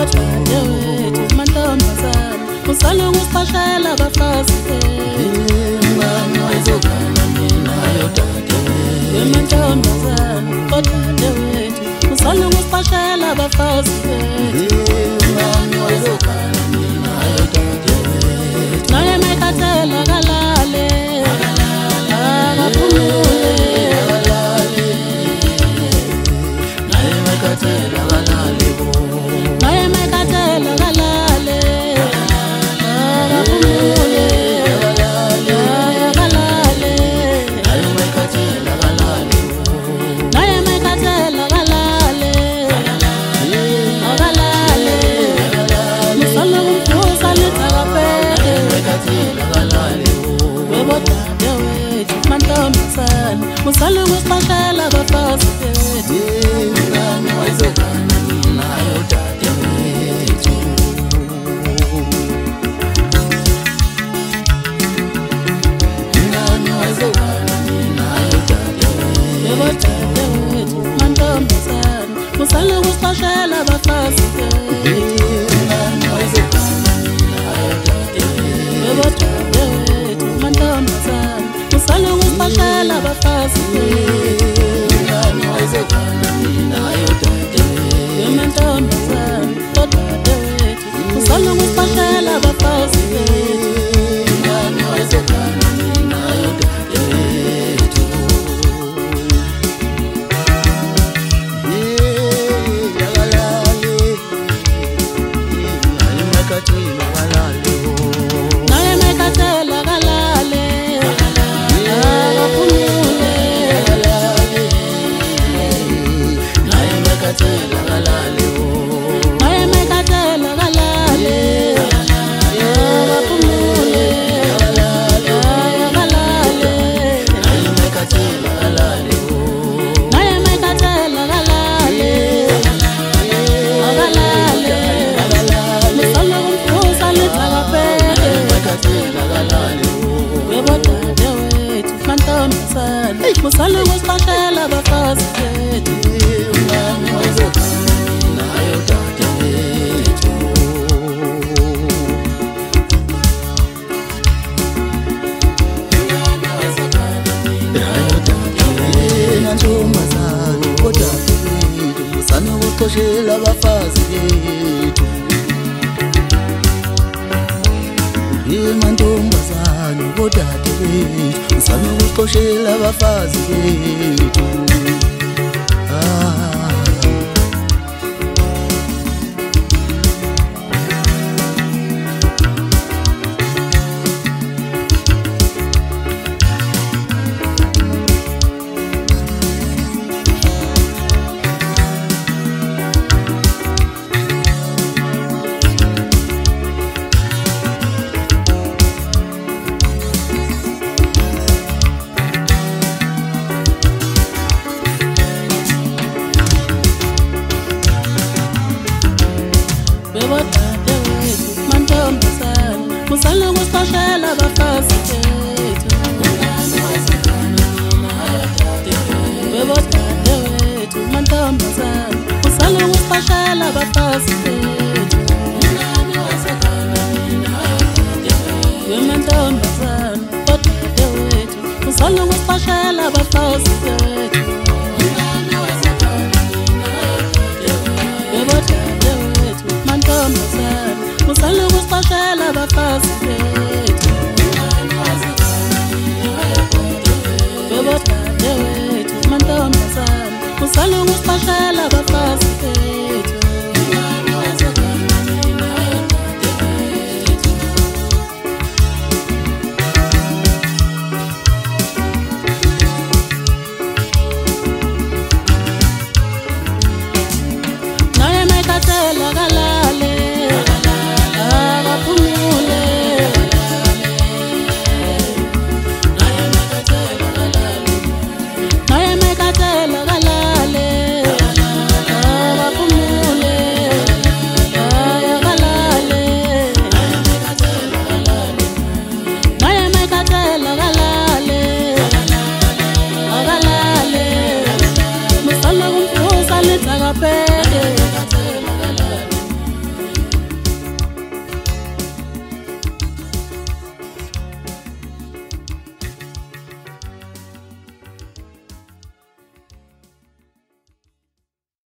bebodade wethu mantombazana usale ngusipashela abafazi Ngani wayizogana mina yodade mantombazana bodade wethu usale ngusipashela abafazi Ngani wayizogana mina yodade naye mekatela kalale akaphumule Naye mekatela kalale bo naye mekatela kalale akaphumule kalale Naye mekatela kalale bo naye mekatela kalale akalale musale kumfusa lithakapete Mekatela kalale bo bebodade wethu mantombazana musale ngusipashela abafazi Ngani wayizogana mina yodade wethu Ngani wayizogana mina yodade bebodade wethu mantombazana musale ngusipashela abafazi Ngani wayizogana mina yodade bebodade wethu mantombazana musale ngusipashela abafazi Ngani wayizogana mina yodade mantombazana bodade wethu musale ngusipashela abafazi Ngani wayizogana mina yodade wethu Yakalale Naye mekatela kalale naye mekatela kalale akaphumule Naye mekatela kalale naye mekatela kalale akaphumule kalale Naye mekatela kalale naye mekatela kalale akalale musale kumfusa lithakapete Mekatela kalale bebodade wethu mantombazana musale ngusipashela abafazi bethu Ngani wayizogana mina yodade wethu Ntombazana kodade wethu musane ukuxoshela abafazi bethu Mantombazana kodade wethu musane ukuxoshela abafazi bethu bebodade wethu mantombazana musale ngusipashela abafazi bethu bebodade wethu mantombazana musale ngusipashela abafazi bethu mantombazana bodade wethu musale ngusipashela abafazi bethu